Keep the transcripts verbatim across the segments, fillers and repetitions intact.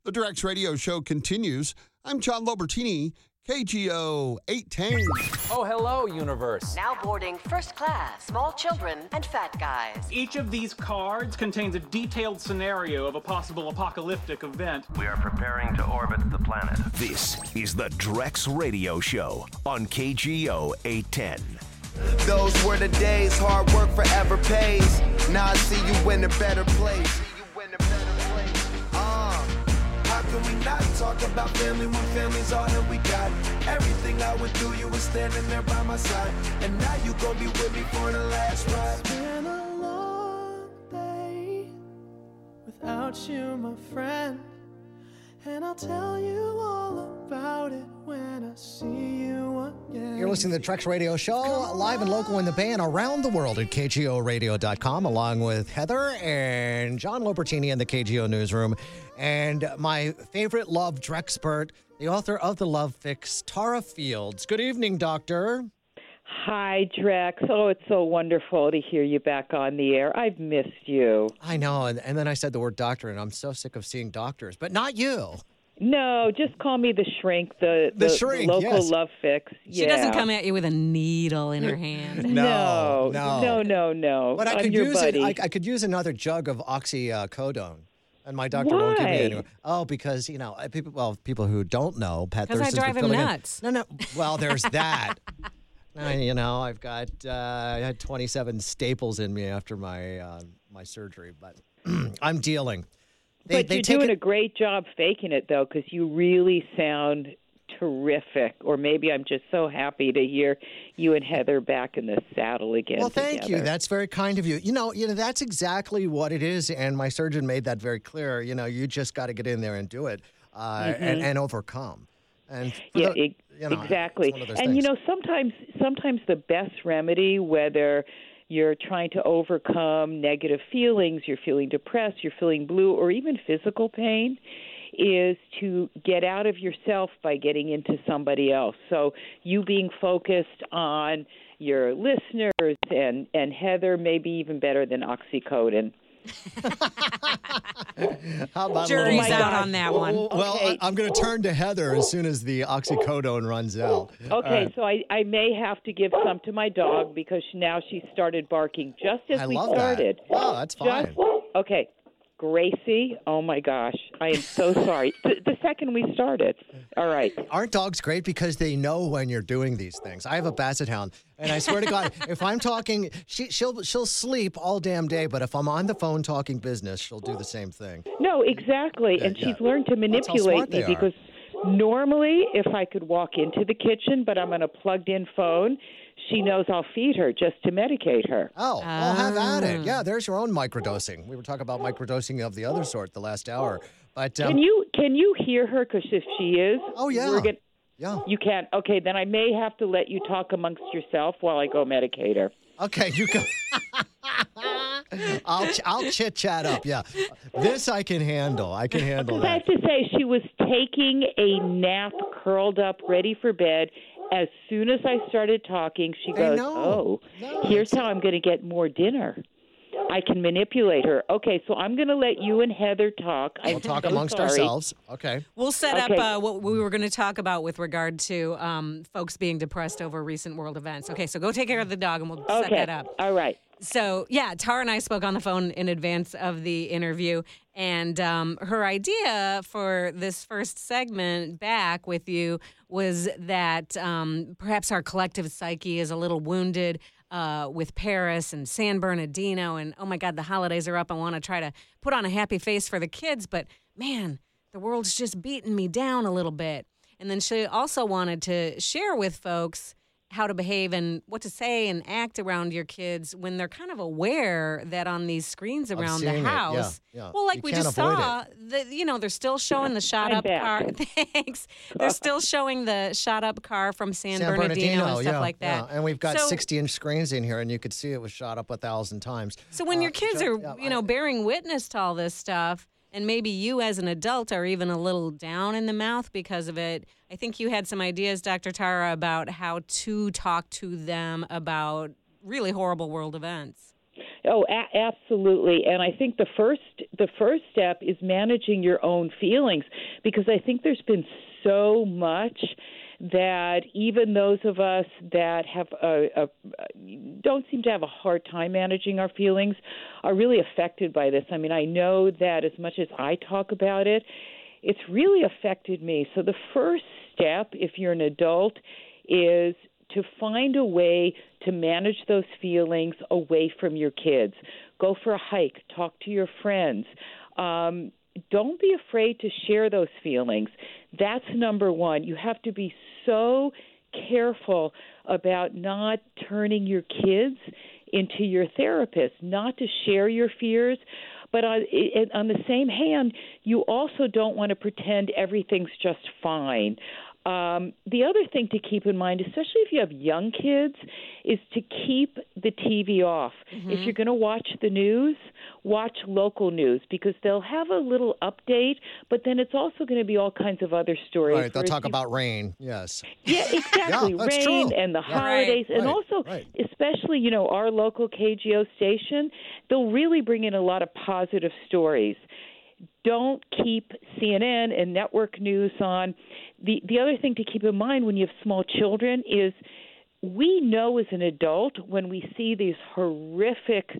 The Drex Radio Show continues. I'm John Lobertini, K G O eight ten. Oh, hello, universe. Now boarding first class, small children, and fat guys. Each of these cards contains a detailed scenario of a possible apocalyptic event. We are preparing to orbit the planet. This is the Drex Radio Show on K G O eight ten. Those were the days, hard work forever pays. Now I see you in a better place. Uh, how can we not talk about family when family's all that we got? Everything I went through, you were standing there by my side. And now you gon' be with me for the last ride. It's been a long day without you, my friend. And I'll tell you all about it when I see you again. You're listening to the Drex Radio Show, live and local in the Bay and around the world at K G O radio dot com, along with Heather and John Lobertini in the K G O newsroom. And my favorite love Drexpert, the author of The Love Fix, Tara Fields. Good evening, Doctor. Hi, Drex. Oh, it's so wonderful to hear you back on the air. I've missed you. I know, and, and then I said the word doctor, and I'm so sick of seeing doctors, but not you. No, just call me the shrink, the, The the, shrink, the local yes. love fix. She yeah. doesn't come at you with a needle in her hand. No, no, no. no, no, no. But I I'm could your use it. buddy. I, I could use another jug of oxycodone. And my doctor won't give me Why? any. Oh, because, you know, people, well, people who don't know, Pat 'Cause I Thurston's drive been him filling in- nuts. No, no. Well, there's that. Uh, you know, I've got, uh, I had twenty-seven staples in me after my uh, my surgery, but I'm dealing. They, but they you're take doing it- a great job faking it, though, because you really sound terrific. Or maybe I'm just so happy to hear you and Heather back in the saddle again. Well, thank together. you. That's very kind of you. You know, you know, that's exactly what it is, and my surgeon made that very clear. You know, you just got to get in there and do it, uh, Mhm. and, and overcome. And for Yeah, the- e- you know, exactly. it's one of those And you things. know, sometimes sometimes the best remedy, whether you're trying to overcome negative feelings, you're feeling depressed, you're feeling blue, or even physical pain, is to get out of yourself by getting into somebody else. So you being focused on your listeners and, and Heather, maybe even better than oxycodone. How about Jury's a little- out on that one. Well, well, Okay. I, I'm going to turn to Heather as soon as the oxycodone runs out. Okay, All right. so I, I may have to give some to my dog because now she started barking just as I we love started. that. Oh, that's fine. Just, okay, Gracie, oh my gosh, I am so sorry. the, the second we started. All right. Aren't dogs great because they know when you're doing these things? I have a basset hound, and I swear to God, if I'm talking, she, she'll she'll sleep all damn day, but if I'm on the phone talking business, she'll do the same thing. No, exactly. Yeah, and yeah. she's learned to That's how manipulate smart me they are. because normally if I could walk into the kitchen, but I'm on a plugged-in phone, she knows I'll feed her just to medicate her. Oh, well, have at Ah. it. Yeah, there's your own microdosing. We were talking about microdosing of the other sort the last hour. But um, Can you can you hear her? Because if she is, Oh, yeah. we're gonna, yeah. you can't. Okay, then I may have to let you talk amongst yourself while I go medicate her. Okay, you can. I'll ch- I'll chit chat up. Yeah, this I can handle. I can handle Because I that. have to say, she was taking a nap, curled up, ready for bed. As soon as I started talking, she I goes, know. "Oh, No, here's it's- how I'm going to get more dinner. I can manipulate her." Okay, so I'm going to let you and Heather talk. I'm We'll talk so amongst sorry. ourselves. Okay. We'll set Okay. up uh, what we were going to talk about with regard to um, folks being depressed over recent world events. Okay, so go take care of the dog, and we'll set Okay, that up. all right. So, yeah, Tara and I spoke on the phone in advance of the interview, and um, her idea for this first segment back with you was that um, perhaps our collective psyche is a little wounded uh, with Paris and San Bernardino, and, oh, my God, the holidays are up. I want to try to put on a happy face for the kids, but, man, the world's just beating me down a little bit. And then she also wanted to share with folks how to behave and what to say and act around your kids when they're kind of aware that on these screens Of around the seeing it, yeah, house. yeah. Well, like You we can't just avoid saw, the, you know, they're still showing the shot I'm up back. car. Thanks. They're still showing the shot up car from San, San Bernardino, and stuff yeah, like that. yeah. And we've got So- sixty inch screens in here, and you could see it was shot up a thousand times. So when Uh, your kids so- are, yeah, you know, I- bearing witness to all this stuff, and maybe you as an adult are even a little down in the mouth because of it, I think you had some ideas, Doctor Tara, about how to talk to them about really horrible world events. Oh, a- absolutely. And I think the first the first step is managing your own feelings, because I think there's been so much that even those of us that have a, a, don't seem to have a hard time managing our feelings are really affected by this. I mean, I know that as much as I talk about it, it's really affected me. So the first step, if you're an adult, is to find a way to manage those feelings away from your kids. Go for a hike, talk to your friends. Um, don't be afraid to share those feelings. That's number one. You have to be so careful about not turning your kids into your therapist, not to share your fears. But on, on the same hand, you also don't want to pretend everything's just fine. Um, the other thing to keep in mind, especially if you have young kids, is to keep the T V off. Mm-hmm. If you're going to watch the news, watch local news, because they'll have a little update, but then it's also going to be all kinds of other stories. Right, they'll talk you... about rain, yes. Yeah, exactly, yeah, rain true. and the yeah. holidays, right, and right, also, right. especially, you know, our local K G O station, they'll really bring in a lot of positive stories. Don't keep C N N and network news on. The the other thing to keep in mind when you have small children is we know as an adult when we see these horrific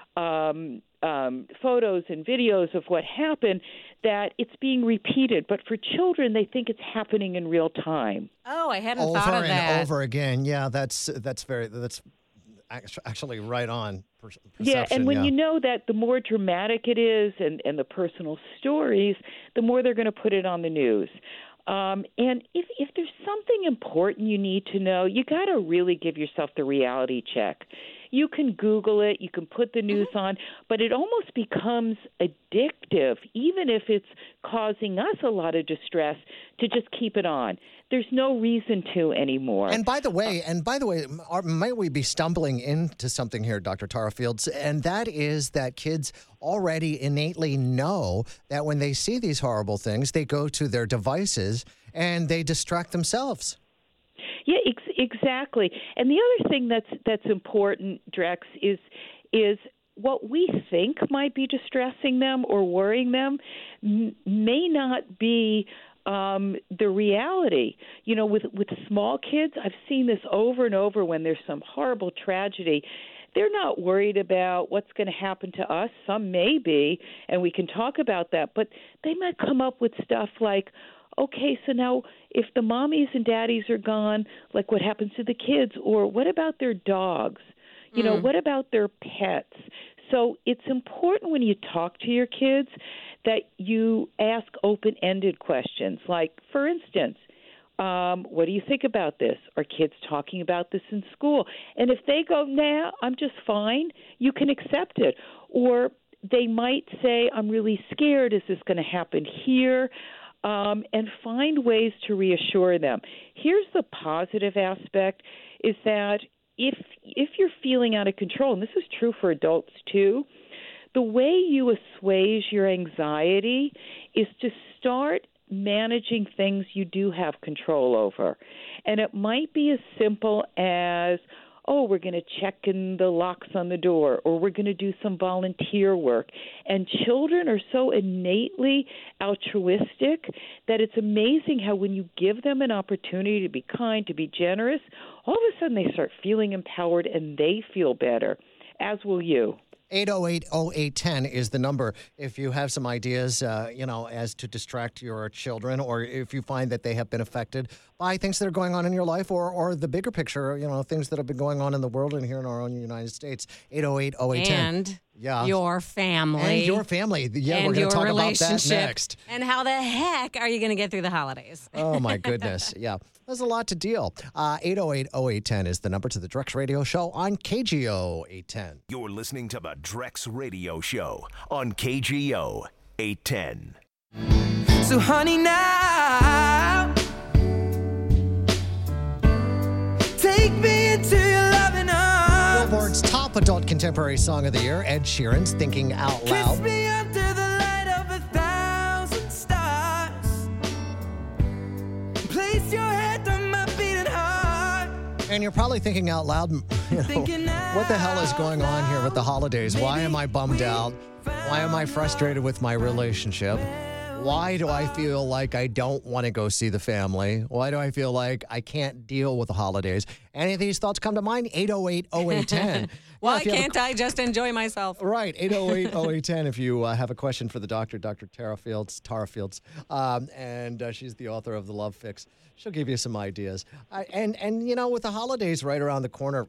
um, um, photos and videos of what happened that it's being repeated. But for children, they think it's happening in real time. Oh, I hadn't over thought of and that. over again. Yeah, that's that's very that's actually right on. Yeah, and when yeah. you know that the more dramatic it is and, and the personal stories, the more they're going to put it on the news. Um, and if, if there's something important you need to know, you got to really give yourself the reality check. You can Google it, you can put the news mm-hmm. on, but it almost becomes addictive, even if it's causing us a lot of distress, to just keep it on. There's no reason to anymore. And by the way, and by the way, are, might we be stumbling into something here, Doctor Tara Fields? And that is that kids already innately know that when they see these horrible things, they go to their devices and they distract themselves. Yeah, ex- exactly. And the other thing that's that's important, Drex, is is what we think might be distressing them or worrying them m- may not be um, the reality. You know, with with small kids, I've seen this over and over when there's some horrible tragedy. They're not worried about what's going to happen to us. Some may be, and we can talk about that. But they might come up with stuff like, okay, so now if the mommies and daddies are gone, like what happens to the kids? Or what about their dogs? You know, Mm. what about their pets? So it's important when you talk to your kids that you ask open-ended questions. Like, for instance, um, what do you think about this? Are kids talking about this in school? And if they go, nah, I'm just fine, you can accept it. Or they might say, I'm really scared. Is this going to happen here? Um, and find ways to reassure them. Here's the positive aspect, is that if if you're feeling out of control, and this is true for adults too, the way you assuage your anxiety is to start managing things you do have control over. And it might be as simple as, oh, we're going to check in the locks on the door, or we're going to do some volunteer work. And children are so innately altruistic that it's amazing how when you give them an opportunity to be kind, to be generous, all of a sudden they start feeling empowered and they feel better, as will you. eight oh eight oh eight one oh is the number if you have some ideas, uh, you know, as to distract your children, or if you find that they have been affected by things that are going on in your life, or or the bigger picture, you know, things that have been going on in the world and here in our own United States. eight oh eight oh eight one oh. And yeah. your family. And your family. Yeah, and we're going to talk about that relationship. next. And how the heck are you going to get through the holidays? Oh, my goodness. Yeah. There's a lot to deal. Uh, eight oh eight oh eight one oh is the number to the Drex Radio Show on K G O eight ten. You're listening to the Drex Radio Show on K G O eight ten. So honey, now take me into your loving arms. Billboard's top adult contemporary song of the year, Ed Sheeran's Thinking Out Loud. Kiss me under the light of a thousand stars. Place your head on my beating heart. And you're probably thinking out loud, you know, what the hell is going on here with the holidays? Why am I bummed out? Why am I frustrated with my relationship? Why do I feel like I don't want to go see the family? Why do I feel like I can't deal with the holidays? Any of these thoughts come to mind? eight oh eight, oh eight one oh. Why can't a, I just enjoy myself? Right, eight oh eight, oh eight one oh if you uh, have a question for the doctor, Doctor Tara Fields, Tara Fields, um, and uh, she's the author of The Love Fix. She'll give you some ideas. Uh, and, and, you know, with the holidays right around the corner,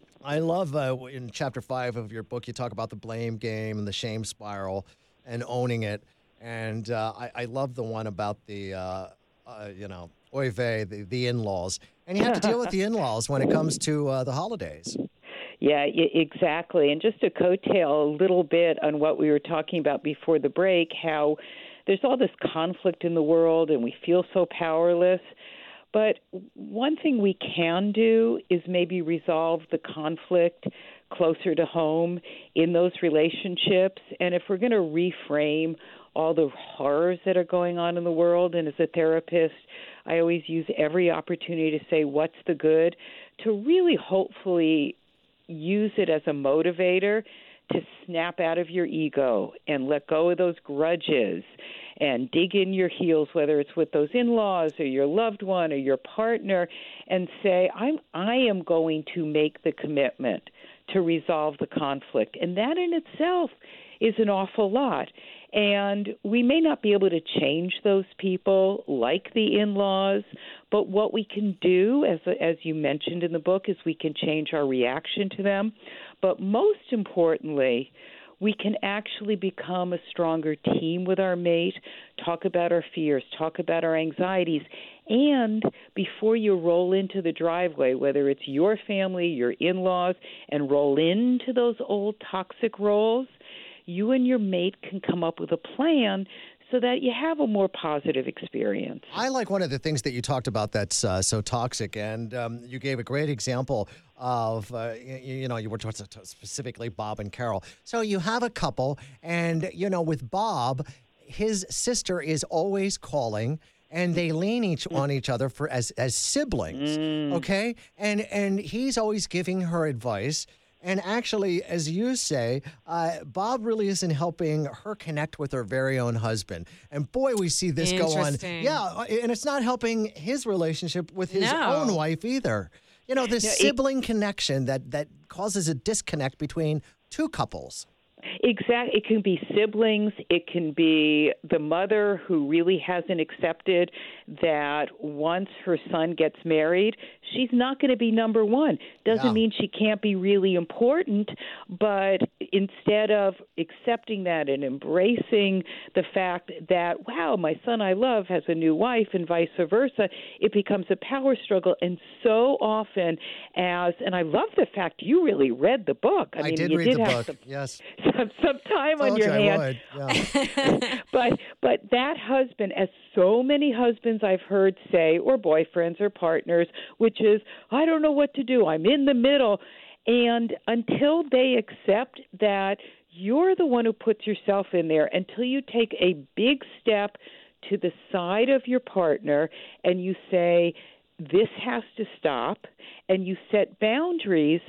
I love uh, in chapter five of your book, you talk about the blame game and the shame spiral and owning it. And uh, I, I love the one about the, uh, uh, you know, oy vey, the, the in-laws. And you have to deal with the in-laws when it comes to uh, the holidays. Yeah, y- exactly. And just to coattail a little bit on what we were talking about before the break, how there's all this conflict in the world and we feel so powerless. But one thing we can do is maybe resolve the conflict closer to home in those relationships. And if we're going to reframe all the horrors that are going on in the world, and as a therapist, I always use every opportunity to say, what's the good, to really hopefully use it as a motivator to snap out of your ego and let go of those grudges and dig in your heels, whether it's with those in-laws or your loved one or your partner, and say, I'm, I am going to make the commitment to resolve the conflict. And that in itself is an awful lot. And we may not be able to change those people like the in-laws, but what we can do, as as you mentioned in the book, is we can change our reaction to them. But most importantly, we can actually become a stronger team with our mate, talk about our fears, talk about our anxieties, and before you roll into the driveway, whether it's your family, your in-laws, and roll into those old toxic roles, you and your mate can come up with a plan so that you have a more positive experience. I like one of the things that you talked about that's uh, so toxic, and um, you gave a great example of, uh, you, you know, you were talking specifically Bob and Carol. So you have a couple, and, you know, with Bob, his sister is always calling, and they lean each on each other for as as siblings, mm. okay? And and he's always giving her advice. And actually, as you say, uh, Bob really isn't helping her connect with her very own husband. And boy, we see this go on. Yeah, and it's not helping his relationship with his No. own wife either. You know, this No, it- sibling connection that, that causes a disconnect between two couples. Exactly. It can be siblings. It can be the mother who really hasn't accepted that once her son gets married, she's not going to be number one. Doesn't Yeah. mean she can't be really important, but instead of accepting that and embracing the fact that, wow, my son I love has a new wife and vice versa, it becomes a power struggle. And so often as, and I love the fact you really read the book. I, I mean, did you read did the have book, some, yes. some, some time on Told your you I hands. would, yeah. but but that husband, as so many husbands I've heard say, or boyfriends or partners, which is, I don't know what to do. I'm in the middle. And until they accept that you're the one who puts yourself in there, until you take a big step to the side of your partner and you say, this has to stop, and you set boundaries,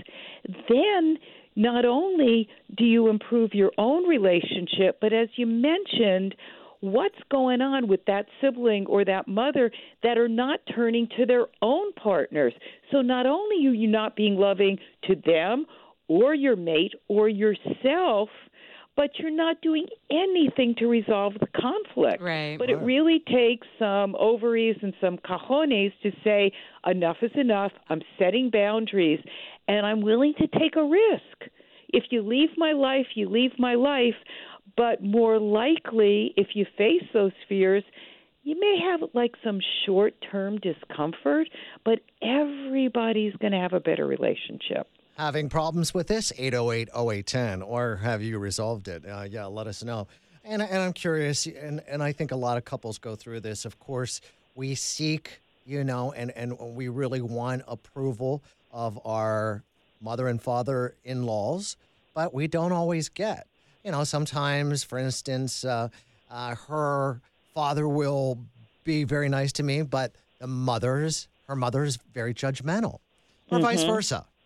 then not only do you improve your own relationship, but as you mentioned, what's going on with that sibling or that mother that are not turning to their own partners? So not only are you not being loving to them or your mate or yourself, but you're not doing anything to resolve the conflict. Right. But it really takes some ovaries and some cajones to say, enough is enough, I'm setting boundaries, and I'm willing to take a risk. If you leave my life, you leave my life, but more likely, if you face those fears, you may have like some short-term discomfort, but everybody's going to have a better relationship. Having problems with this? eight oh eight, oh eight one oh. Or have you resolved it? Uh, yeah, let us know. And, and I'm curious, and, and I think a lot of couples go through this. Of course, we seek, you know, and, and we really want approval of our mother and father in-laws, but we don't always get. You know, sometimes, for instance, uh, uh, her father will be very nice to me, but the mother's, her mother's very judgmental, or mm-hmm. vice versa.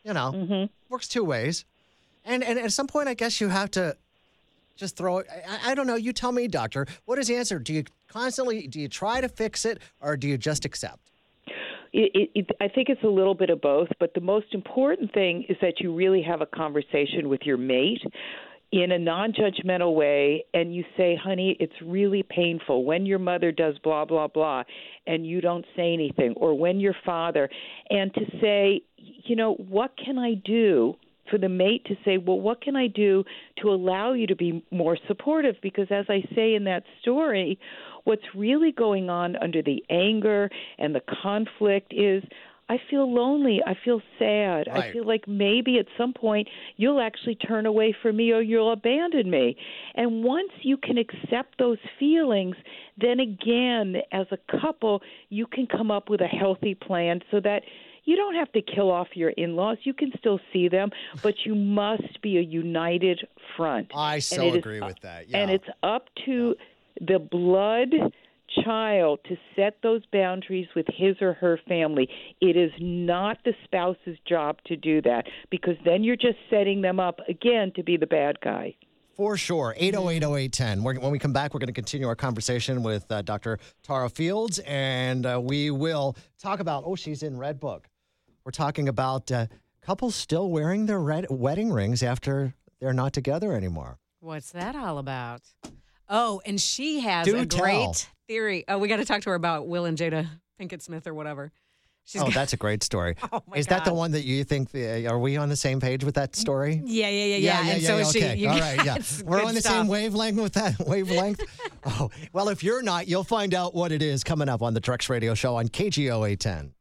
You know, Mm-hmm. works two ways. And, and at some point, I guess you have to just throw it. I, I don't know. You tell me, doctor. What is the answer? Do you constantly, do you try to fix it or do you just accept? It, it, it, I think it's a little bit of both, but the most important thing is that you really have a conversation with your mate in a non-judgmental way, and you say, honey, it's really painful when your mother does blah, blah, blah, and you don't say anything, or when your father, and to say, you know, what can I do for the mate to say, well, what can I do to allow you to be more supportive? Because as I say in that story, what's really going on under the anger and the conflict is I feel lonely. I feel sad. Right. I feel like maybe at some point you'll actually turn away from me or you'll abandon me. And once you can accept those feelings, then again, as a couple, you can come up with a healthy plan so that you don't have to kill off your in-laws. You can still see them, but you must be a united front. I so And it is- agree with that. Yeah. And it's up to the blood child to set those boundaries with his or her family. It is not the spouse's job to do that, because then you're just setting them up again to be the bad guy. For sure. eight oh eight oh eight one oh. When we come back, we're going to continue our conversation with uh, Doctor Tara Fields, and uh, we will talk about, oh, she's in Red Book. We're talking about uh, couples still wearing their red wedding rings after they're not together anymore. What's that all about? Oh, and she has Do a tell. great theory. Oh, we got to talk to her about Will and Jada Pinkett Smith or whatever. She's oh, got- that's a great story. Oh, my is that the God. one that you think, the, are we on the same page with that story? Yeah, yeah, yeah, yeah. and so is she. okay. You All right, yeah. it's We're good on the stuff. same wavelength with that wavelength. Oh, well, if you're not, you'll find out what it is coming up on the Drex Radio Show on K G O eight ten.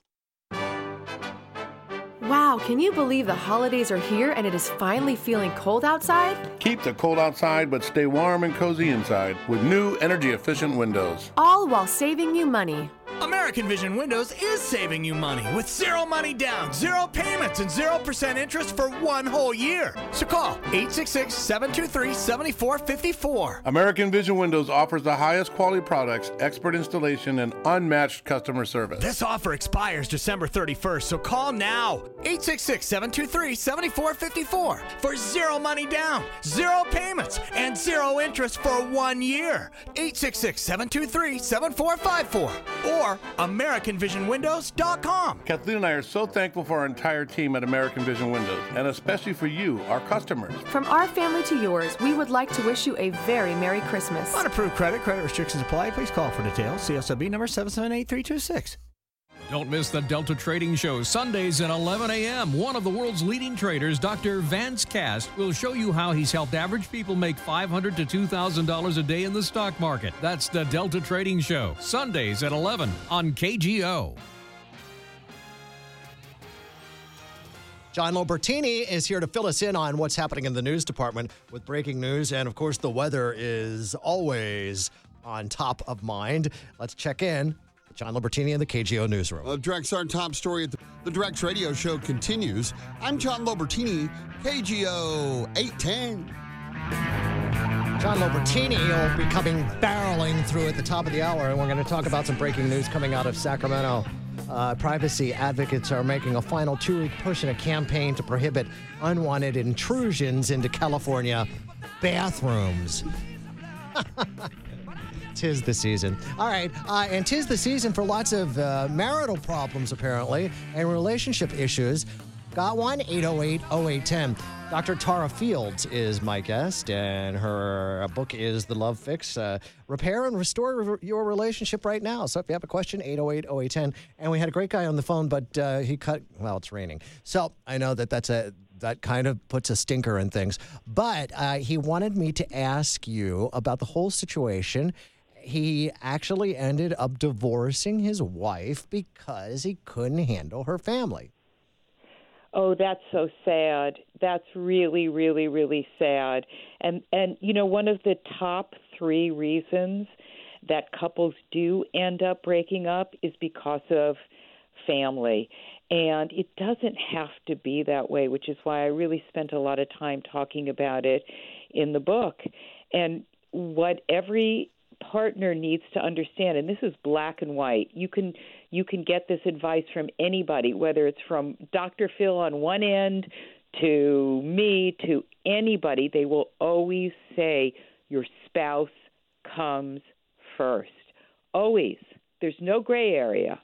Wow, can you believe the holidays are here and it is finally feeling cold outside? Keep the cold outside, but stay warm and cozy inside with new energy-efficient windows. All while saving you money. American Vision Windows is saving you money with zero money down, zero payments, and zero percent interest for one whole year. So call eight six six, seven two three, seven four five four. American Vision Windows offers the highest quality products, expert installation, and unmatched customer service. This offer expires December thirty-first, so call now. eight six six, seven two three, seven four five four for zero money down, zero payments, and zero interest for one year. eight six six, seven two three, seven four five four or American Vision Windows dot com. Kathleen and I are so thankful for our entire team at American Vision Windows, and especially for you, our customers. From our family to yours, we would like to wish you a very Merry Christmas. Unapproved credit, credit restrictions apply. Please call for details. C S O B number seven seven eight three two six. Don't miss the Delta Trading Show Sundays at eleven a.m. One of the world's leading traders, Doctor Vance Cast, will show you how he's helped average people make five hundred dollars to two thousand dollars a day in the stock market. That's the Delta Trading Show Sundays at eleven on K G O. John Lobertini is here to fill us in on what's happening in the news department with breaking news. And, of course, the weather is always on top of mind. Let's check in. John Lobertini in the K G O Newsroom. Well, Drex, our top story at the, the Drex Radio Show continues. I'm John Lobertini, K G O eight ten. John Lobertini will be coming barreling through at the top of the hour, and we're going to talk about some breaking news coming out of Sacramento. Uh, privacy advocates are making a final two-week push in a campaign to prohibit unwanted intrusions into California bathrooms. Tis the season. All right, uh, and tis the season for lots of uh, marital problems, apparently, and relationship issues. Got one? eight oh eight oh eight one oh. Doctor Tara Fields is my guest, and her book is The Love Fix. Uh, repair and restore your relationship right now. So if you have a question, eight oh eight oh eight one oh. And we had a great guy on the phone, but uh, he cut, well, it's raining. So I know that that's a... that kind of puts a stinker in things. But uh, he wanted me to ask you about the whole situation. He actually ended up divorcing his wife because he couldn't handle her family. Oh, that's so sad. That's really, really, really sad. And, and you know, one of the top three reasons that couples do end up breaking up is because of family. And it doesn't have to be that way, which is why I really spent a lot of time talking about it in the book. And what every partner needs to understand, and this is black and white. You can you can get this advice from anybody, whether it's from Doctor Phil on one end to me, to anybody. They will always say your spouse comes first. Always. There's no gray area.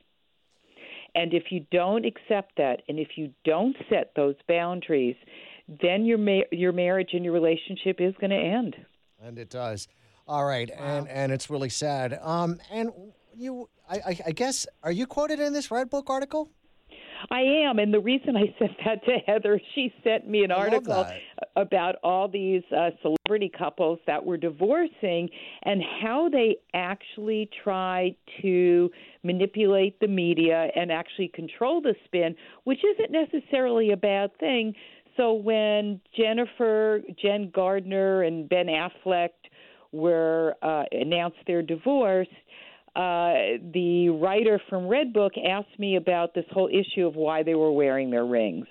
And if you don't accept that, and if you don't set those boundaries, then your ma- your marriage and your relationship is going to end. And it does. All right, wow. and and it's really sad. Um, and you, I, I, I guess, are you quoted in this Red Book article? I am, and the reason I sent that to Heather, she sent me an I article about all these uh, celebrity couples that were divorcing and how they actually try to manipulate the media and actually control the spin, which isn't necessarily a bad thing. So when Jennifer, Jen Gardner, and Ben Affleck were uh, announced their divorce, uh, the writer from Red Book asked me about this whole issue of why they were wearing their rings.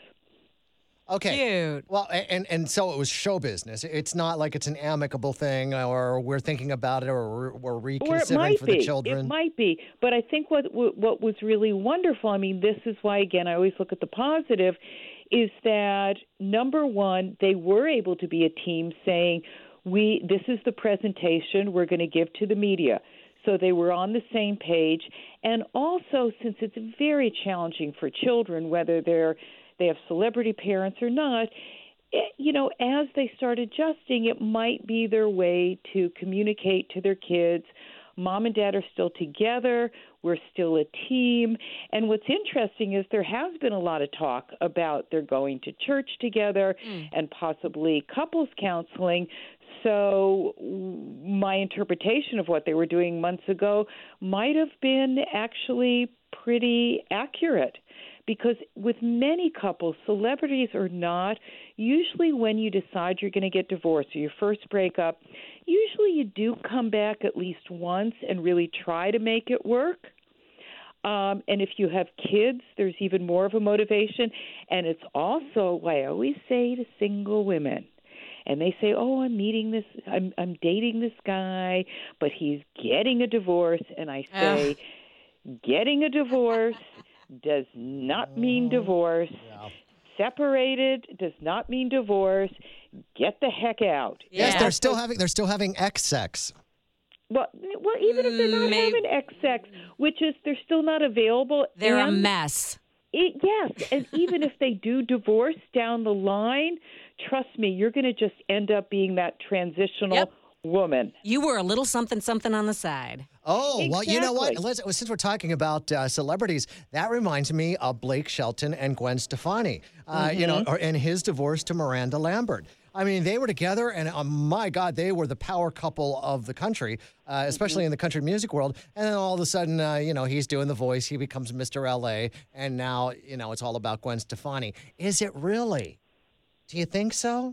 Okay. Cute. Well, and and so it was show business. It's not like it's an amicable thing, or we're thinking about it, or we're, we're reconsidering for be. the children. It might be, but I think what what was really wonderful. I mean, this is why again I always look at the positive. Is that number one? They were able to be a team, saying, "We this is the presentation we're going to give to the media." So they were on the same page, and also since it's very challenging for children, whether they're they have celebrity parents or not, it, you know, as they start adjusting, it might be their way to communicate to their kids, mom and dad are still together, we're still a team. And what's interesting is there has been a lot of talk about they're going to church together mm. and possibly couples counseling. So my interpretation of what they were doing months ago might have been actually pretty accurate. Because with many couples, celebrities or not, usually when you decide you're going to get divorced or your first breakup, usually you do come back at least once and really try to make it work. Um, and if you have kids, there's even more of a motivation. And it's also why I always say to single women, and they say, oh, I'm meeting this, I'm, I'm dating this guy, but he's getting a divorce. And I say, Ugh. getting a divorce does not mean divorce. Yeah. Separated does not mean divorce. Get the heck out. Yes, yeah. they're still having they're still having X sex. Well, well, even if they're not Maybe. having X sex, which is they're still not available. They're and a mess. It, yes, and even if they do divorce down the line, trust me, you're going to just end up being that transitional Yep. woman. You were a little something something on the side. Oh, exactly. well, you know what? Let's, since we're talking about uh, celebrities, that reminds me of Blake Shelton and Gwen Stefani, uh, mm-hmm. you know, or, and his divorce to Miranda Lambert. I mean, they were together, and oh, my God, they were the power couple of the country, uh, especially mm-hmm. in the country music world. And then all of a sudden, uh, you know, he's doing The Voice. He becomes Mister L A, and now, you know, it's all about Gwen Stefani. Is it really? Do you think so?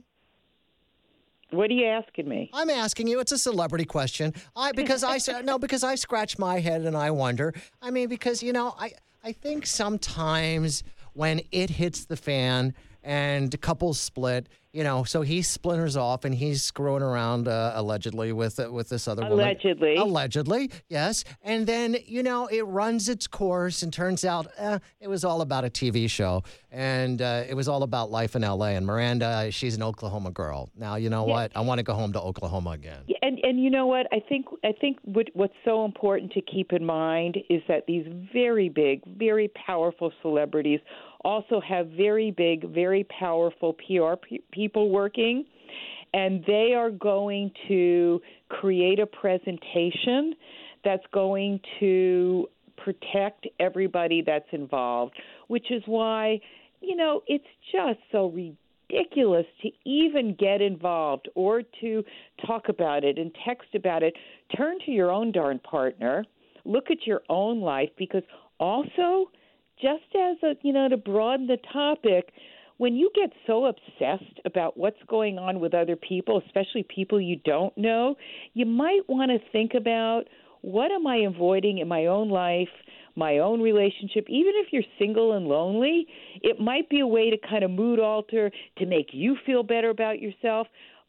What are you asking me? I'm asking you. It's a celebrity question. I because I no because I scratch my head and I wonder. I mean, because you know, I I think sometimes when it hits the fan and couples split, you know, so he splinters off and he's screwing around uh, allegedly with uh, with this other woman. Allegedly. Allegedly, yes. And then, you know, it runs its course and turns out eh, it was all about a T V show. And uh, it was all about life in L A. And Miranda, she's an Oklahoma girl. Now, you know yeah. what? I want to go home to Oklahoma again. Yeah, and and you know what? I think I think what, what's so important to keep in mind is that these very big, very powerful celebrities also have very big, very powerful P R p- people working, and they are going to create a presentation that's going to protect everybody that's involved, which is why, you know, it's just so ridiculous to even get involved or to talk about it and text about it. Turn to your own darn partner. Look at your own life, because also, just as a, you know, to broaden the topic, when you get so obsessed about what's going on with other people, especially people you don't know, you might want to think about, what am I avoiding in my own life, my own relationship? Even if you're single and lonely, it might be a way to kind of mood alter, to make you feel better about yourself.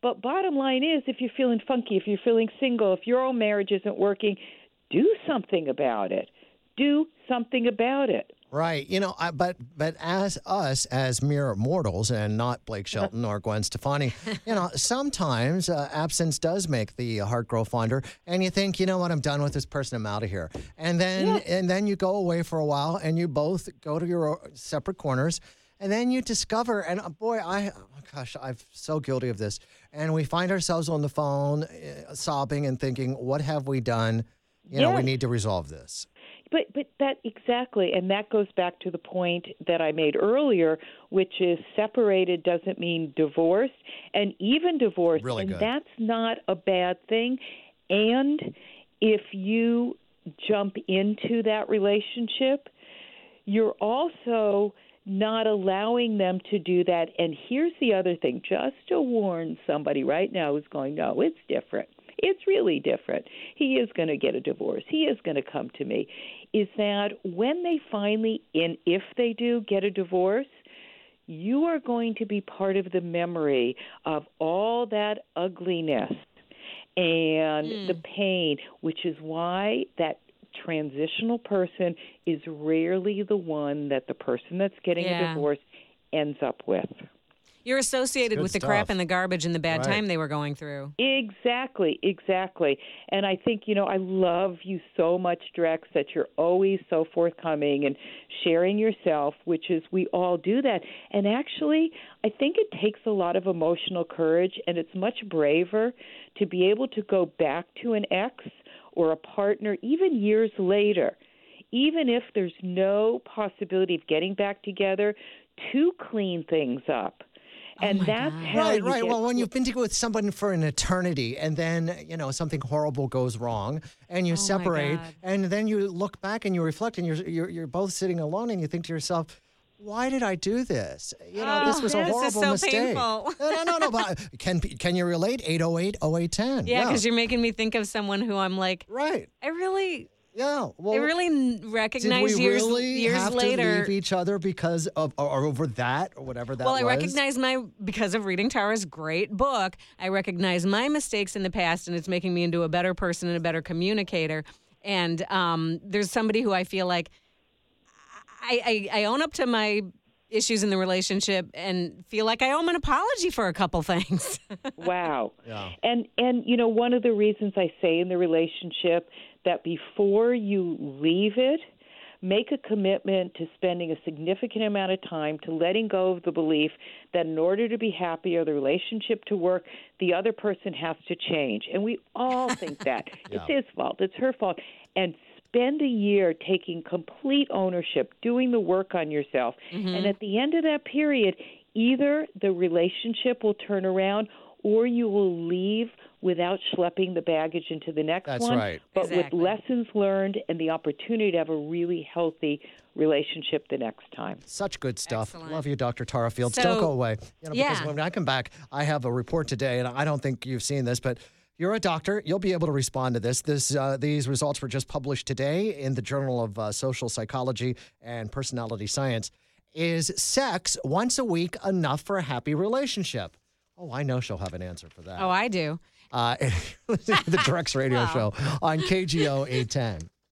But bottom line is, if you're feeling funky, if you're feeling single, if your own marriage isn't working, do something about it. Do something about it. Right. You know, I, but but as us, as mere mortals, and not Blake Shelton or Gwen Stefani, you know, sometimes uh, absence does make the heart grow fonder, and you think, you know what, I'm done with this person, I'm out of here. And then yeah. and then you go away for a while, and you both go to your separate corners, and then you discover, and uh, boy, I, oh gosh, I'm so guilty of this, and we find ourselves on the phone uh, sobbing and thinking, what have we done? You know, yes. we need to resolve this. But but that exactly, and that goes back to the point that I made earlier, which is separated doesn't mean divorced, and even divorced, really and good. that's not a bad thing. And if you jump into that relationship, you're also not allowing them to do that. And here's the other thing, just to warn somebody right now who's going, no, it's different. It's really different. He is going to get a divorce. He is going to come to me. Is that when they finally, and if they do get a divorce, you are going to be part of the memory of all that ugliness and mm. the pain, which is why that transitional person is rarely the one that the person that's getting yeah. a divorce ends up with. You're associated with the stuff. crap and the garbage and the bad Right. time they were going through. Exactly, exactly. And I think, you know, I love you so much, Drex, that you're always so forthcoming and sharing yourself, which is we all do that. And actually, I think it takes a lot of emotional courage, and it's much braver to be able to go back to an ex or a partner even years later, even if there's no possibility of getting back together, to clean things up. And oh that's God. how Right, you right. get Well, when you've been together with someone for an eternity and then, you know, something horrible goes wrong and you Oh, my separate God. and then you look back and you reflect and you're, you're you're both sitting alone and you think to yourself, why did I do this? You know, Oh, this was a this is horrible so mistake. painful. No, no, no, no. But can can you relate? eight oh eight, oh eight ten. Yeah, because you're making me think of someone who I'm like, right. I really, yeah, well, I really n- Did recognize we years really years have later. to leave each other because of or, or over that or whatever that well, was? I recognize my, because of reading Tara's great book, I recognize my mistakes in the past, and it's making me into a better person and a better communicator. And um, there's somebody who I feel like I, I, I own up to my issues in the relationship and feel like I owe him an apology for a couple things. Wow. Yeah. And and you know, one of the reasons I say in the relationship that before you leave it, make a commitment to spending a significant amount of time to letting go of the belief that in order to be happy or the relationship to work, the other person has to change. And we all think that. Yeah. It's his fault. It's her fault. And spend a year taking complete ownership, doing the work on yourself. Mm-hmm. And at the end of that period, either the relationship will turn around or you will leave without schlepping the baggage into the next That's one, right. but Exactly. with lessons learned and the opportunity to have a really healthy relationship the next time. Such good stuff. Excellent. Love you, Doctor Tara Fields. So- Don't go away. You know, because Yeah. when I come back, I have a report today, and I don't think you've seen this, but you're a doctor. You'll be able to respond to this. This uh, these results were just published today in the Journal of uh, Social Psychology and Personality Science. Is sex once a week enough for a happy relationship? Oh, I know she'll have an answer for that. Oh, I do. Uh, the Drex Radio Show on K G O eight ten.